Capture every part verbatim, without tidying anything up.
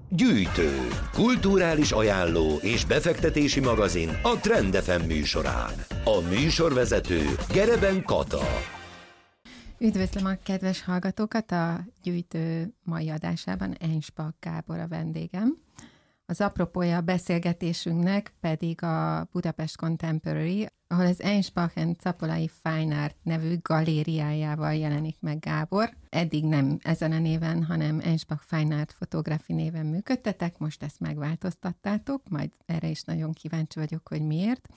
Gyűjtő, kulturális ajánló és befektetési magazin a Trend ef em műsorán. A műsorvezető Gereben Kata. Üdvözlöm a kedves hallgatókat, a Gyűjtő mai adásában Enspach Gábor a vendégem. Az apropója a beszélgetésünknek pedig a Budapest Contemporary, ahol az Enspach and Czapolai Fine Art nevű galériájával jelenik meg Gábor. Eddig nem ezen a néven, hanem Enspach Fine Art Photography néven működtetek, most ezt megváltoztattátok, majd erre is nagyon kíváncsi vagyok, hogy miért.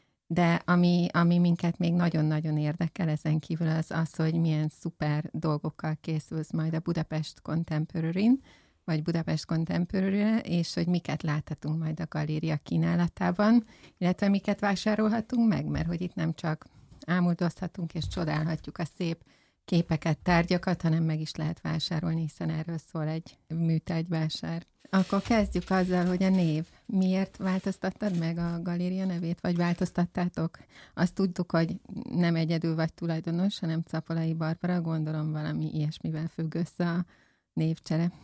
De ami, ami minket még nagyon-nagyon érdekel ezen kívül az az, hogy milyen szuper dolgokkal készülsz majd a Budapest Contemporary-n, vagy Budapest Contemporary-re, és hogy miket láthatunk majd a galéria kínálatában, illetve miket vásárolhatunk meg, mert hogy itt nem csak ámuldozhatunk és csodálhatjuk a szép képeket, tárgyakat, hanem meg is lehet vásárolni, hiszen erről szól egy műtárgyvásár. Akkor kezdjük azzal, hogy a név. Miért változtattad meg a galéria nevét, vagy változtattátok? Azt tudtuk, hogy nem egyedül vagy tulajdonos, hanem Czapolai Barbara, gondolom valami ilyesmivel függ össze a névcsere.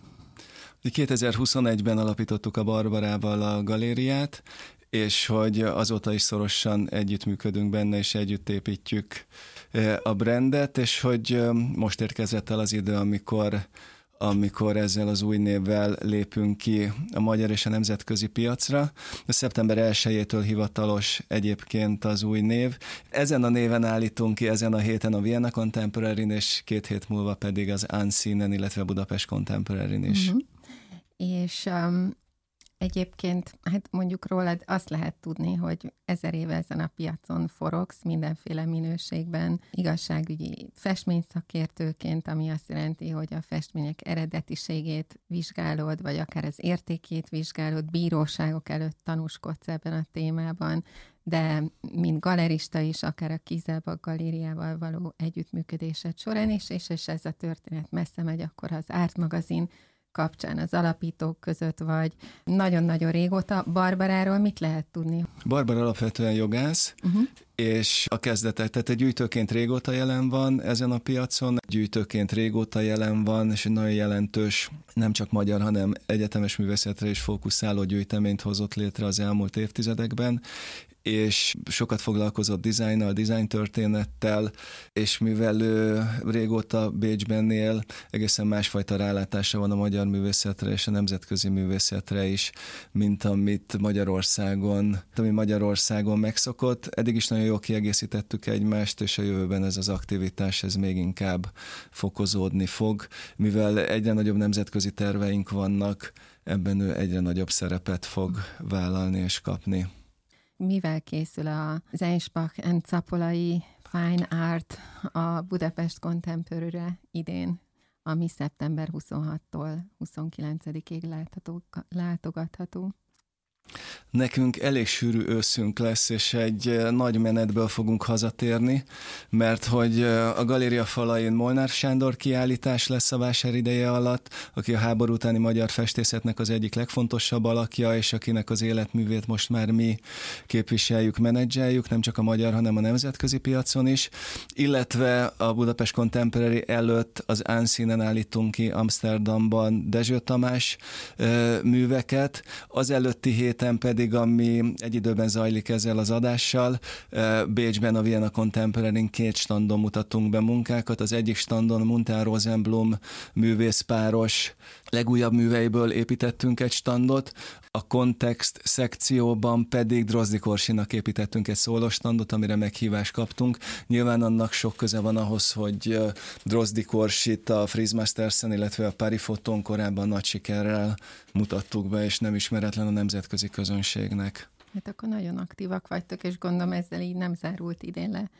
kétezer-huszonegyben alapítottuk a Barbarával a galériát, és hogy azóta is szorosan együttműködünk benne, és együtt építjük a brandet, és hogy most érkezett el az idő, amikor, amikor ezzel az új névvel lépünk ki a magyar és a nemzetközi piacra. A szeptember elsejétől hivatalos egyébként az új név. Ezen a néven állítunk ki, ezen a héten a Vienna Contemporary-n, és két hét múlva pedig az Unseen-en, illetve a Budapest Contemporary-n is. Uh-huh. És um, egyébként, hát mondjuk rólad azt lehet tudni, hogy ezer éve ezen a piacon forogsz mindenféle minőségben, igazságügyi festményszakértőként, ami azt jelenti, hogy a festmények eredetiségét vizsgálod, vagy akár az értékét vizsgálod, bíróságok előtt tanúskodsz ebben a témában, de mint galerista is, akár a Kizelbach galériával való együttműködésed során is, és, és ez a történet messze megy, akkor az Art magazin kapcsán az alapítók között vagy. Nagyon-nagyon régóta. Barbaráról mit lehet tudni? Barbara alapvetően jogász, uh-huh. és a kezdetek, tehát egy gyűjtőként régóta jelen van ezen a piacon, gyűjtőként régóta jelen van, és egy nagyon jelentős, nem csak magyar, hanem egyetemes művészetre is fókuszáló gyűjteményt hozott létre az elmúlt évtizedekben, és sokat foglalkozott dizájnnal, dizájntörténettel, és mivel ő régóta Bécsben él, egészen másfajta rálátása van a magyar művészetre és a nemzetközi művészetre is, mint amit Magyarországon, ami Magyarországon megszokott. Eddig is nagyon jól kiegészítettük egymást, és a jövőben ez az aktivitás ez még inkább fokozódni fog, mivel egyre nagyobb nemzetközi terveink vannak, ebben ő egyre nagyobb szerepet fog vállalni és kapni. Mivel készül az Enspach and Czapolai Fine Art a Budapest Contemporary-re idén, ami szeptember huszonhattól huszonkilencedikéig látható, látogatható? Nekünk elég sűrű őszünk lesz, és egy nagy menetből fogunk hazatérni, mert hogy a galéria falain Molnár Sándor kiállítás lesz a vásár ideje alatt, aki a háború utáni magyar festészetnek az egyik legfontosabb alakja, és akinek az életművét most már mi képviseljük, menedzseljük, nem csak a magyar, hanem a nemzetközi piacon is, illetve a Budapest Contemporary előtt az Unseen-en állítunk ki Amsterdamban Dezső Tamás műveket, az előtti hét pedig, ami egy időben zajlik ezzel az adással. Bécsben a Vienna Contemporary-n két standon mutatunk be munkákat. Az egyik standon Munter Rosenblum művészpáros legújabb műveiből építettünk egy standot, a Kontext szekcióban pedig Drozdi Korsinak építettünk egy szóló standot, amire meghívást kaptunk. Nyilván annak sok köze van ahhoz, hogy Drozdi Korsit a Frieze Mastersen, illetve a Paris Photon korábban nagy sikerrel mutattuk be, és nem ismeretlen a nemzetközi közönségnek. Hát akkor nagyon aktívak vagytok, és gondolom ezzel így nem zárult idén le,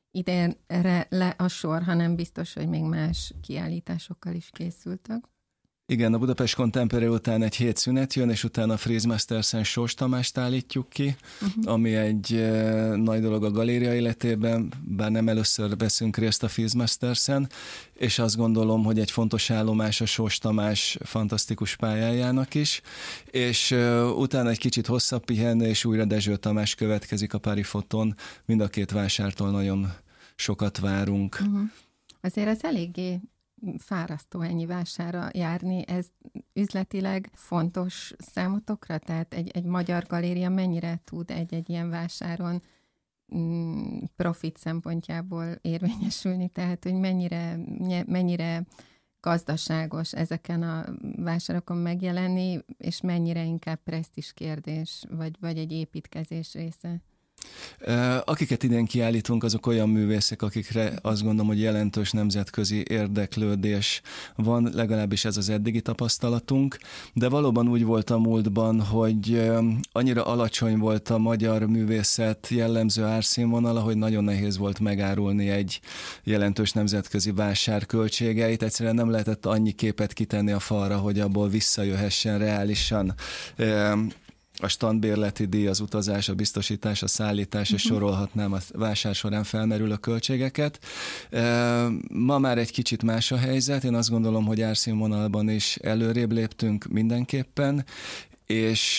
idénre le a sor, hanem biztos, hogy még más kiállításokkal is készültek. Igen, a Budapest Contemporary után egy hét szünet jön, és utána a Frieze Mastersen Sós Tamást állítjuk ki, uh-huh. ami egy e, nagy dolog a galéria életében, bár nem először veszünk részt a Frieze Mastersen, és azt gondolom, hogy egy fontos állomás a Sós Tamás fantasztikus pályájának is, és e, utána egy kicsit hosszabb pihenő, és újra Dezső Tamás következik a Paris Photon, mind a két vásártól nagyon sokat várunk. Uh-huh. Azért ez eléggé fárasztó ennyi vásárra járni. Ez üzletileg fontos számotokra? Tehát egy, egy magyar galéria mennyire tud egy-egy ilyen vásáron mm, profit szempontjából érvényesülni? Tehát, hogy mennyire, mennyire gazdaságos ezeken a vásárokon megjelenni, és mennyire inkább presztízs kérdés, vagy, vagy egy építkezés része? Akiket idén kiállítunk, azok olyan művészek, akikre azt gondolom, hogy jelentős nemzetközi érdeklődés van, legalábbis ez az eddigi tapasztalatunk, de valóban úgy volt a múltban, hogy annyira alacsony volt a magyar művészet jellemző árszínvonala, hogy nagyon nehéz volt megárulni egy jelentős nemzetközi vásár költségeit. Egyszerűen nem lehetett annyi képet kitenni a falra, hogy abból visszajöhessen reálisan a standbérleti díj, az utazás, a biztosítás, a szállítás, és sorolhatnám a vásár során felmerülő költségeket. Ma már egy kicsit más a helyzet, én azt gondolom, hogy árszínvonalban is előrébb léptünk mindenképpen, és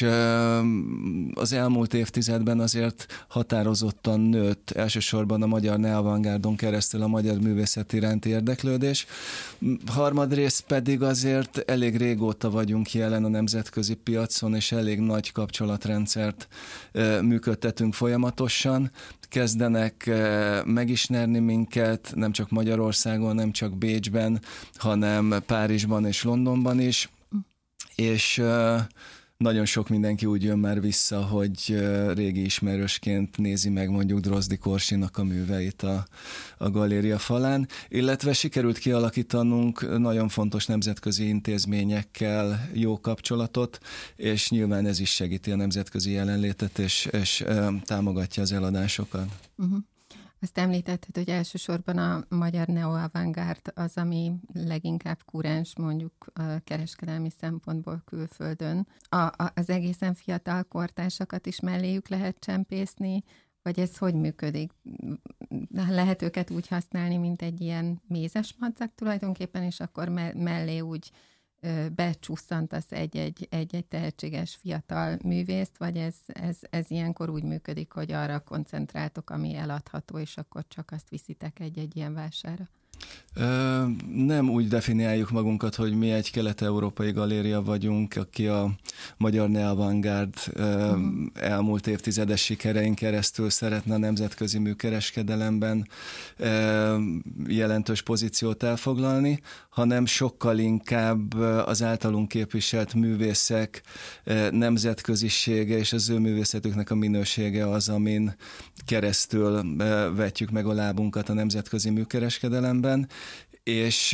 az elmúlt évtizedben azért határozottan nőtt elsősorban a magyar neoavantgárdon keresztül a magyar művészet iránti érdeklődés. Harmadrészt pedig azért elég régóta vagyunk jelen a nemzetközi piacon, és elég nagy kapcsolatrendszert működtetünk folyamatosan. Kezdenek megismerni minket, nem csak Magyarországon, nem csak Bécsben, hanem Párizsban és Londonban is, és nagyon sok mindenki úgy jön már vissza, hogy régi ismerősként nézi meg mondjuk Drozdi Korsinak a műveit a, a galéria falán, illetve sikerült kialakítanunk nagyon fontos nemzetközi intézményekkel jó kapcsolatot, és nyilván ez is segíti a nemzetközi jelenlétet, és, és támogatja az eladásokat. Uh-huh. Azt említetted, hogy elsősorban a magyar neo-avantgárd az, ami leginkább kurens mondjuk a kereskedelmi szempontból külföldön. A, a, az egészen fiatal kortársakat is melléjük lehet csempészni, vagy ez hogy működik? Lehet őket úgy használni, mint egy ilyen mézes madzag tulajdonképpen, és akkor me- mellé úgy becsúszantasz egy-egy, egy-egy tehetséges fiatal művészt, vagy ez, ez, ez ilyenkor úgy működik, hogy arra koncentráltok, ami eladható, és akkor csak azt viszitek egy-egy ilyen vásárra? Ö, nem úgy definiáljuk magunkat, hogy mi egy kelet-európai galéria vagyunk, aki a magyar neoavantgárd uh-huh. elmúlt évtizedes sikerein keresztül szeretne a nemzetközi műkereskedelemben ö, jelentős pozíciót elfoglalni, hanem sokkal inkább az általunk képviselt művészek nemzetközisége és az ő művészetüknek a minősége az, amin keresztül vetjük meg a lábunkat a nemzetközi műkereskedelemben, és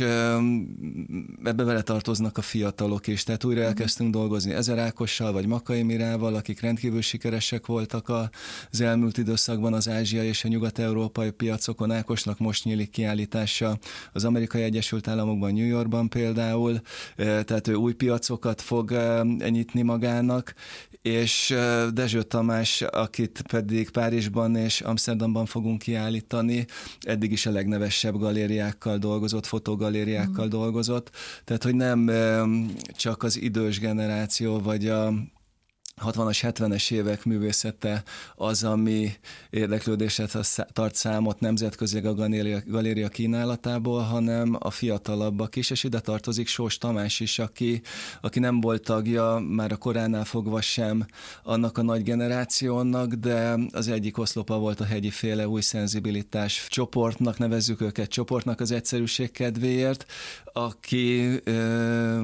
ebbe vele tartoznak a fiatalok is. Tehát újra elkezdtünk dolgozni Ezer Ákossal, vagy Makai Mirával, akik rendkívül sikeresek voltak az elmúlt időszakban az ázsiai és a nyugat-európai piacokon. Ákosnak most nyílik kiállítása az Amerikai Egyesült Államokban, New Yorkban például, tehát ő új piacokat fog nyitni magának, és Dezső Tamás, akit pedig Párizsban és Amsterdamban fogunk kiállítani, eddig is a legnevesebb galériákkal dolgozott, fotogalériákkal mm. dolgozott, tehát hogy nem csak az idős generáció, vagy a hatvanas, hetvenes évek művészete az, ami érdeklődéset tart számot nemzetközileg a galéria, galéria kínálatából, hanem a fiatalabbak is, és ide tartozik Sós Tamás is, aki, aki nem volt tagja már a koránál fogva sem annak a nagy generációnak, de az egyik oszlopa volt a hegyi féle új szenzibilitás csoportnak, nevezzük őket csoportnak az egyszerűség kedvéért, aki ö,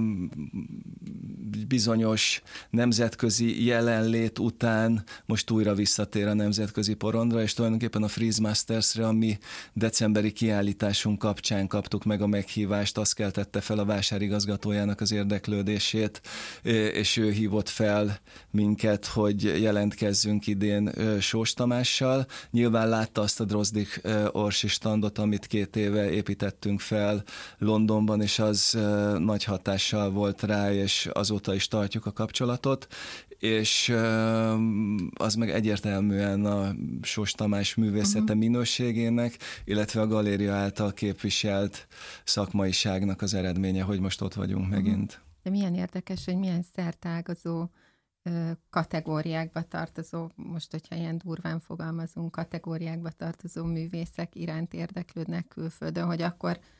bizonyos nemzetközi jelenlét után most újra visszatér a nemzetközi porondra, és tulajdonképpen a Freeze Masters-re, ami decemberi kiállításunk kapcsán kaptuk meg a meghívást, azt keltette fel a vásárigazgatójának az érdeklődését, és ő hívott fel minket, hogy jelentkezzünk idén Sós Tamással. Nyilván látta azt a Drozdik Orsi standot, amit két éve építettünk fel Londonban, és az nagy hatással volt rá, és azóta is tartjuk a kapcsolatot, és az meg egyértelműen a Sós Tamás művészete uh-huh. minőségének, illetve a galéria által képviselt szakmaiságnak az eredménye, hogy most ott vagyunk uh-huh. megint. De milyen érdekes, hogy milyen szertágazó kategóriákba tartozó, most, hogyha ilyen durván fogalmazunk, kategóriákba tartozó művészek iránt érdeklődnek külföldön, hogy akkor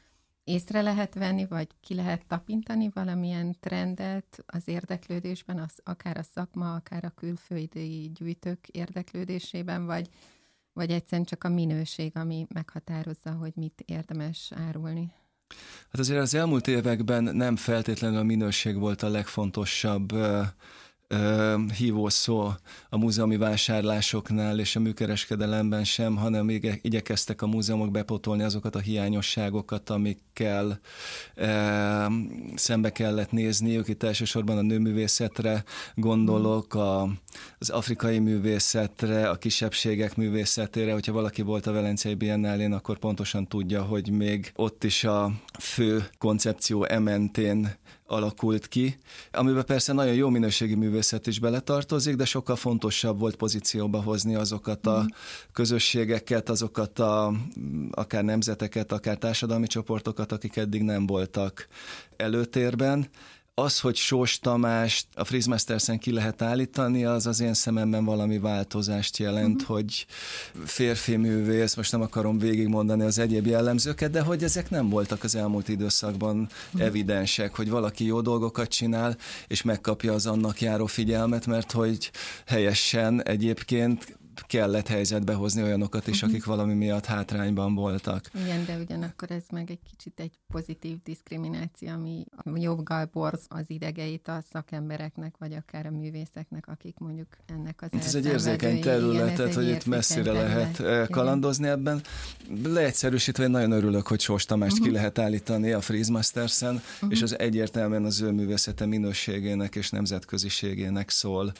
észre lehet venni, vagy ki lehet tapintani valamilyen trendet az érdeklődésben, az, akár a szakma, akár a külföldi gyűjtők érdeklődésében, vagy, vagy egyszerűen csak a minőség, ami meghatározza, hogy mit érdemes árulni? Hát azért az elmúlt években nem feltétlenül a minőség volt a legfontosabb uh, uh, hívószó a múzeumi vásárlásoknál és a műkereskedelemben sem, hanem még igyekeztek a múzeumok bepótolni azokat a hiányosságokat, amikkel uh, szembe kellett nézniük. Itt elsősorban a nőművészetre gondolok, a, az afrikai művészetre, a kisebbségek művészetére. Hogyha valaki volt a Velencei Biennálén, akkor pontosan tudja, hogy még ott is a fő koncepció ementén alakult ki, amiben persze nagyon jó minőségi művészet is beletartozik, de sokkal fontosabb volt pozícióba hozni azokat a közösségeket, azokat a akár nemzeteket, akár társadalmi csoportokat, akik eddig nem voltak előtérben. Az, hogy Sós Tamást a Freeze Mastersen ki lehet állítani, az az én szememben valami változást jelent, uh-huh. hogy férfi művész, most nem akarom végigmondani az egyéb jellemzőket, de hogy ezek nem voltak az elmúlt időszakban uh-huh. evidensek, hogy valaki jó dolgokat csinál, és megkapja az annak járó figyelmet, mert hogy helyesen egyébként kellett helyzetbe hozni olyanokat is, uh-huh. akik valami miatt hátrányban voltak. Igen, de ugyanakkor ez meg egy kicsit egy pozitív diszkrimináció, ami joggal borz az idegeit a szakembereknek, vagy akár a művészeknek, akik mondjuk ennek az Ez egy érzékeny terület, tehát hogy itt messzire terület. lehet kalandozni ebben. Leegyszerűsítve én nagyon örülök, hogy Sós Tamást uh-huh. ki lehet állítani a Freeze Mastersen, uh-huh. és az egyértelműen az ő művészete minőségének és nemzetköziségének szól,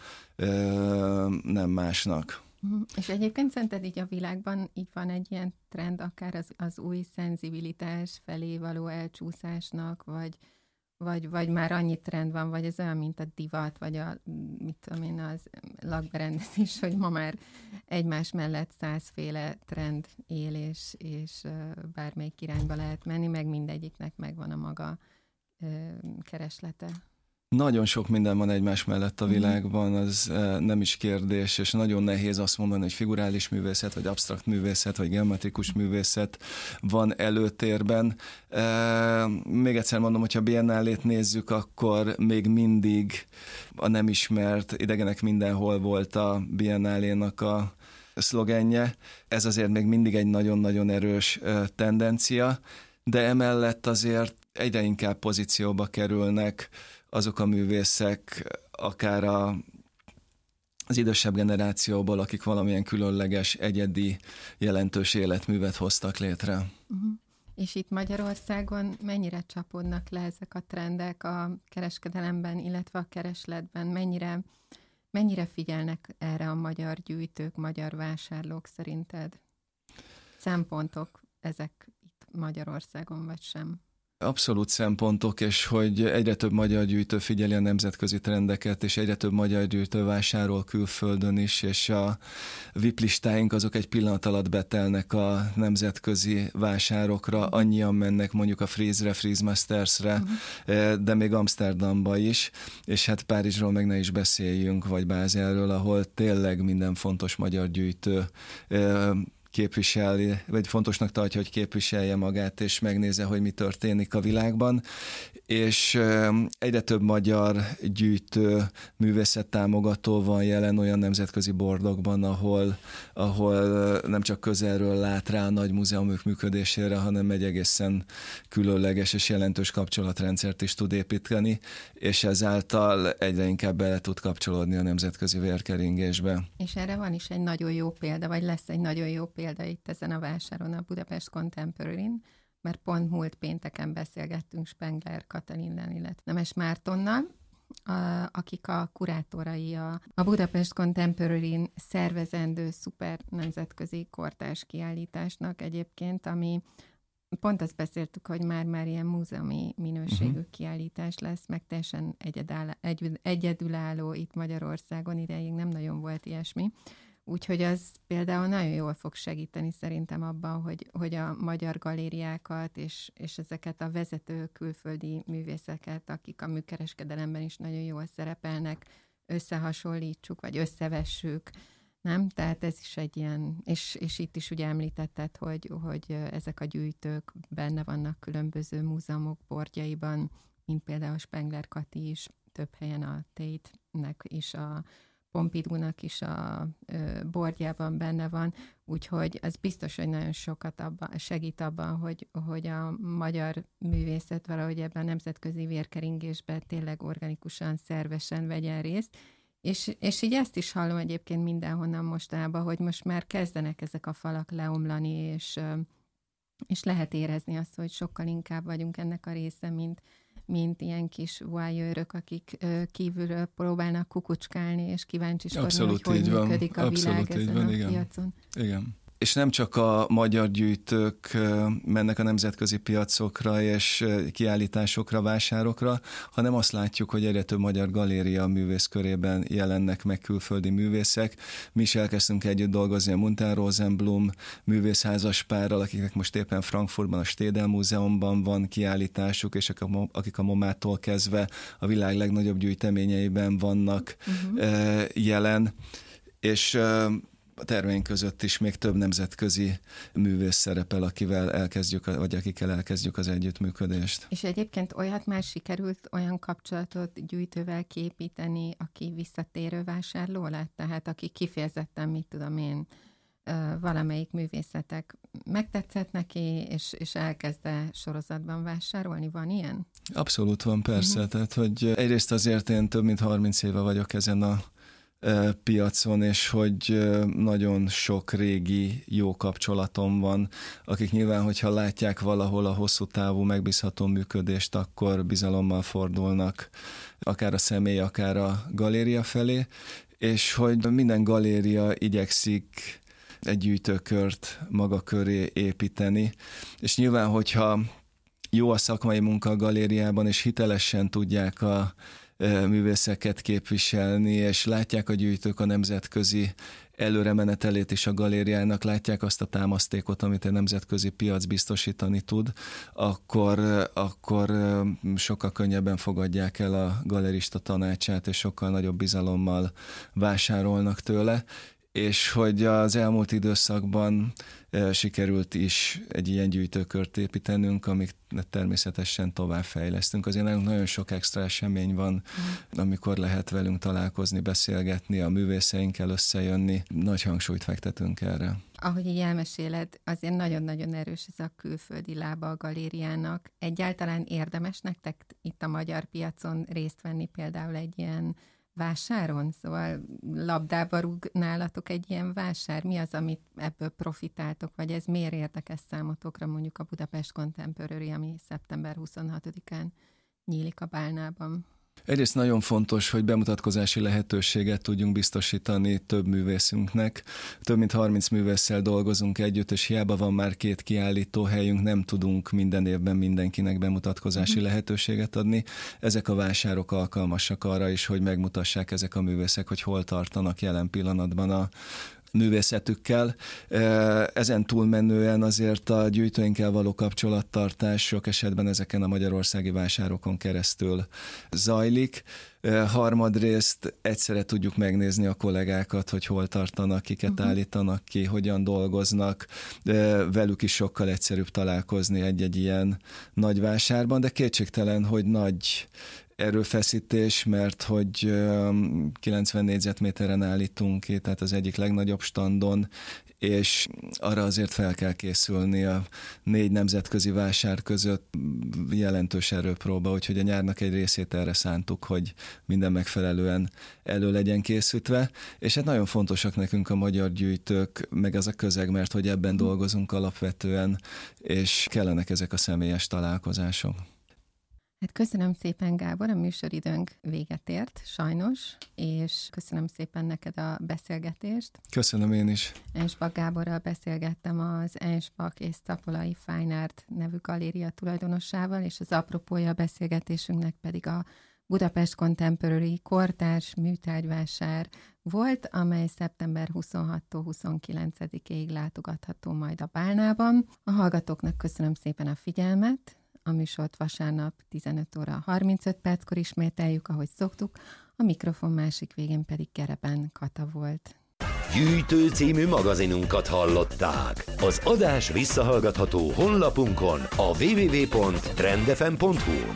nem másnak. Uh-huh. És egyébként szerinted így a világban így van egy ilyen trend, akár az, az új szenzibilitás felé való elcsúszásnak, vagy, vagy, vagy már annyi trend van, vagy ez olyan, mint a divat, vagy a, mit tudom én, az lakberendezés, hogy ma már egymás mellett százféle trend él, és, és bármelyik irányba lehet menni, meg mindegyiknek megvan a maga kereslete. Nagyon sok minden van egymás mellett a világban, az nem is kérdés, és nagyon nehéz azt mondani, hogy figurális művészet, vagy absztrakt művészet, vagy geometrikus művészet van előtérben. Még egyszer mondom, hogyha Biennálét nézzük, akkor még mindig a nem ismert idegenek mindenhol volt a Biennálénak a szlogenje. Ez azért még mindig egy nagyon-nagyon erős tendencia, de emellett azért egyre inkább pozícióba kerülnek azok a művészek, akár a, az idősebb generációból, akik valamilyen különleges, egyedi, jelentős életművet hoztak létre. Uh-huh. És itt Magyarországon mennyire csapódnak le ezek a trendek a kereskedelemben, illetve a keresletben? Mennyire, mennyire figyelnek erre a magyar gyűjtők, magyar vásárlók szerinted? Szempontok ezek itt Magyarországon, vagy sem? Abszolút szempontok, és hogy egyre több magyar gyűjtő figyeli a nemzetközi trendeket, és egyre több magyar gyűjtő vásárol külföldön is, és a vé i pé listáink azok egy pillanat alatt betelnek a nemzetközi vásárokra, annyian mennek mondjuk a Freeze-re, Freeze Mastersre, uh-huh. de még Amsterdamba is, és hát Párizsról meg ne is beszéljünk, vagy Bázelről, ahol tényleg minden fontos magyar gyűjtő képviseli, vagy fontosnak tartja, hogy képviselje magát, és megnézze, hogy mi történik a világban. És egyre több magyar gyűjtő, művészettámogató van jelen olyan nemzetközi bordokban, ahol, ahol nem csak közelről lát rá a nagy múzeumok működésére, hanem egy egészen különleges és jelentős kapcsolatrendszert is tud építeni, és ezáltal egyre inkább bele tud kapcsolódni a nemzetközi vérkeringésbe. És erre van is egy nagyon jó példa, vagy lesz egy nagyon jó példa itt ezen a vásáron, a Budapest Contemporary-n, mert pont múlt pénteken beszélgettünk Spengler Katalinnal, illetve Nemes Mártonnal, a, akik a kurátorai a, a Budapest Contemporary-n szervezendő szuper nemzetközi kortárs kiállításnak egyébként, ami pont azt beszéltük, hogy már-már ilyen múzeumi minőségű uh-huh. kiállítás lesz, meg teljesen egyedáll, egy, egyedülálló itt Magyarországon, ideig nem nagyon volt ilyesmi. Úgyhogy az például nagyon jól fog segíteni szerintem abban, hogy, hogy a magyar galériákat és, és ezeket a vezető külföldi művészeket, akik a műkereskedelemben is nagyon jól szerepelnek, összehasonlítsuk, vagy összevessük, Nem? Tehát ez is egy ilyen, és, és itt is ugye említetted, hogy, hogy ezek a gyűjtők benne vannak különböző múzeumok bordjaiban, mint például Spengler Kati is, több helyen a Tate-nek is, a Pompidou-nak is a ö, bordjában benne van, úgyhogy ez biztos, hogy nagyon sokat abban, segít abban, hogy, hogy a magyar művészet valahogy ebben a nemzetközi vérkeringésben tényleg organikusan, szervesen vegyen részt. És, és így ezt is hallom egyébként mindenhonnan mostanában, hogy most már kezdenek ezek a falak leomlani, és, és lehet érezni azt, hogy sokkal inkább vagyunk ennek a része, mint, mint ilyen kis voyeurök, akik kívülről próbálnak kukucskálni, és kíváncsiskodni, abszolút hogy hogy van. működik a Abszolút világ ezen van, a igen. piacon. Igen. És nem csak a magyar gyűjtők mennek a nemzetközi piacokra és kiállításokra, vásárokra, hanem azt látjuk, hogy egyre több magyar galéria művészkörében jelennek meg külföldi művészek. Mi is elkezdtünk együtt dolgozni a Munter Rosenblum művészházaspárral, akiknek most éppen Frankfurtban, a Städel Múzeumban van kiállításuk, és akik a momától kezdve a világ legnagyobb gyűjteményeiben vannak uh-huh. jelen. És a terveink között is még több nemzetközi művész szerepel, akivel elkezdjük, vagy akikkel elkezdjük az együttműködést. És egyébként olyat már sikerült olyan kapcsolatot gyűjtővel kiépíteni, aki visszatérő vásárló lett? Tehát aki kifejezetten, mit tudom én, valamelyik művészetek megtetszett neki, és, és elkezde sorozatban vásárolni? Van ilyen? Abszolút van, persze. Uh-huh. Tehát, hogy egyrészt azért én több mint harminc éve vagyok ezen a piacon, és hogy nagyon sok régi jó kapcsolatom van, akik nyilván, hogyha látják valahol a hosszú távú megbízható működést, akkor bizalommal fordulnak akár a személy, akár a galéria felé, és hogy minden galéria igyekszik egy gyűjtőkört maga köré építeni, és nyilván, hogyha jó a szakmai munka a galériában, és hitelesen tudják a művészeket képviselni, és látják a gyűjtők a nemzetközi előremenetelét is a galériának, látják azt a támasztékot, amit a nemzetközi piac biztosítani tud, akkor, akkor sokkal könnyebben fogadják el a galerista tanácsát, és sokkal nagyobb bizalommal vásárolnak tőle, és hogy az elmúlt időszakban sikerült is egy ilyen gyűjtőkört építenünk, amit természetesen továbbfejlesztünk. Azért nagyon sok extra esemény van, mm. amikor lehet velünk találkozni, beszélgetni, a művészeinkkel összejönni. Nagy hangsúlyt fektetünk erre. Ahogy így elmeséled, azért nagyon-nagyon erős ez a külföldi lába a galériának. Egyáltalán érdemes nektek itt a magyar piacon részt venni például egy ilyen vásáron? Szóval labdába rúg nálatok egy ilyen vásár? Mi az, amit ebből profitáltok, vagy ez miért érdekes számotokra, mondjuk a Budapest Contemporary, ami szeptember huszonhatodikán nyílik a Bálnában? Egyrészt nagyon fontos, hogy bemutatkozási lehetőséget tudjunk biztosítani több művészünknek. Több mint harminc művésszel dolgozunk együtt, és hiába van már két kiállító helyünk, nem tudunk minden évben mindenkinek bemutatkozási mm. lehetőséget adni. Ezek a vásárok alkalmasak arra is, hogy megmutassák ezek a művészek, hogy hol tartanak jelen pillanatban a művészetükkel. Ezen túlmenően azért a gyűjtőinkkel való kapcsolattartás sok esetben ezeken a magyarországi vásárokon keresztül zajlik. Harmadrészt egyszerre tudjuk megnézni a kollégákat, hogy hol tartanak, kiket uh-huh. állítanak ki, hogyan dolgoznak. Velük is sokkal egyszerűbb találkozni egy-egy ilyen nagy vásárban, de kétségtelen, hogy nagy erőfeszítés, mert hogy kilencven négyzetméteren állítunk ki, tehát az egyik legnagyobb standon, és arra azért fel kell készülni a négy nemzetközi vásár között jelentős erőpróba, úgyhogy a nyárnak egy részét erre szántuk, hogy minden megfelelően elő legyen készítve, és hát nagyon fontosak nekünk a magyar gyűjtők, meg az a közeg, mert hogy ebben dolgozunk alapvetően, és kellenek ezek a személyes találkozások. Hát köszönöm szépen, Gábor, a műsoridőnk véget ért, sajnos, és köszönöm szépen neked a beszélgetést. Köszönöm én is. Enspach Gáborral beszélgettem az Enspach és Szapolai Fine Art nevű galéria tulajdonosával, és az apropója a beszélgetésünknek pedig a Budapest Contemporary kortárs műtárgyvásár volt, amely szeptember huszonhatodikától huszonkilencedikéig látogatható majd a Bálnában. A hallgatóknak köszönöm szépen a figyelmet. A műsort vasárnap tizenöt óra harmincöt perckor ismételjük, ahogy szoktuk, a mikrofon másik végén pedig Gereben Kata volt. Gyűjtő című magazinunkat hallották. Az adás visszahallgatható honlapunkon a double-u double-u double-u pont trend f m pont h u-n.